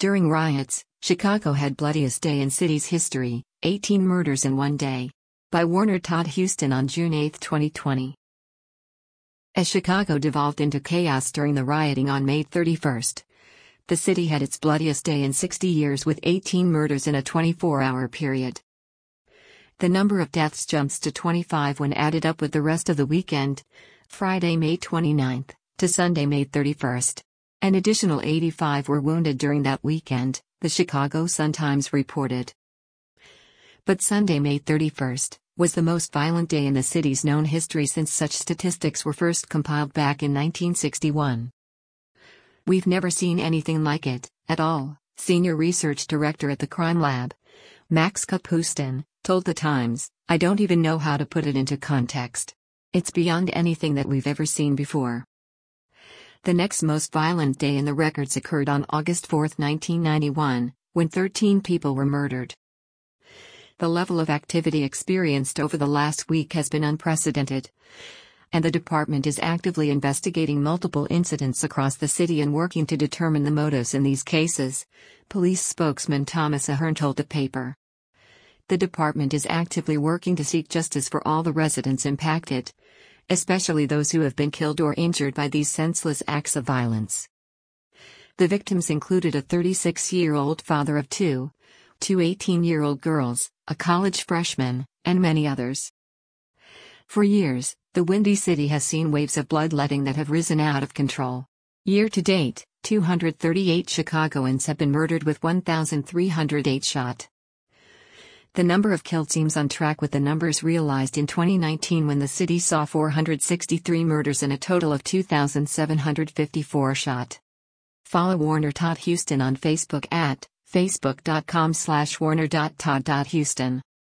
During riots, Chicago had bloodiest day in city's history, 18 murders in one day. By Warner Todd Huston on June 8, 2020. As Chicago devolved into chaos during the rioting on May 31, the city had its bloodiest day in 60 years with 18 murders in a 24-hour period. The number of deaths jumps to 25 when added up with the rest of the weekend, Friday, May 29, to Sunday, May 31. An additional 85 were wounded during that weekend, the Chicago Sun-Times reported. But Sunday, May 31, was the most violent day in the city's known history since such statistics were first compiled back in 1961. "We've never seen anything like it, at all," senior research director at the Crime Lab, Max Kapustin, told The Times. "I don't even know how to put it into context. It's beyond anything that we've ever seen before." The next most violent day in the records occurred on August 4, 1991, when 13 people were murdered. The level of activity experienced over the last week has been unprecedented, and the department is actively investigating multiple incidents across the city and working to determine the motives in these cases, police spokesman Thomas Ahern told the paper. The department is actively working to seek justice for all the residents impacted, especially those who have been killed or injured by these senseless acts of violence. The victims included a 36-year-old father of two 18-year-old girls, a college freshman, and many others. For years, the Windy City has seen waves of bloodletting that have risen out of control. Year to date, 238 Chicagoans have been murdered with 1,308 shot. The number of killed seems on track with the numbers realized in 2019 when the city saw 463 murders and a total of 2,754 shot. Follow Warner Todd Huston on Facebook at facebook.com/warner.todd.huston.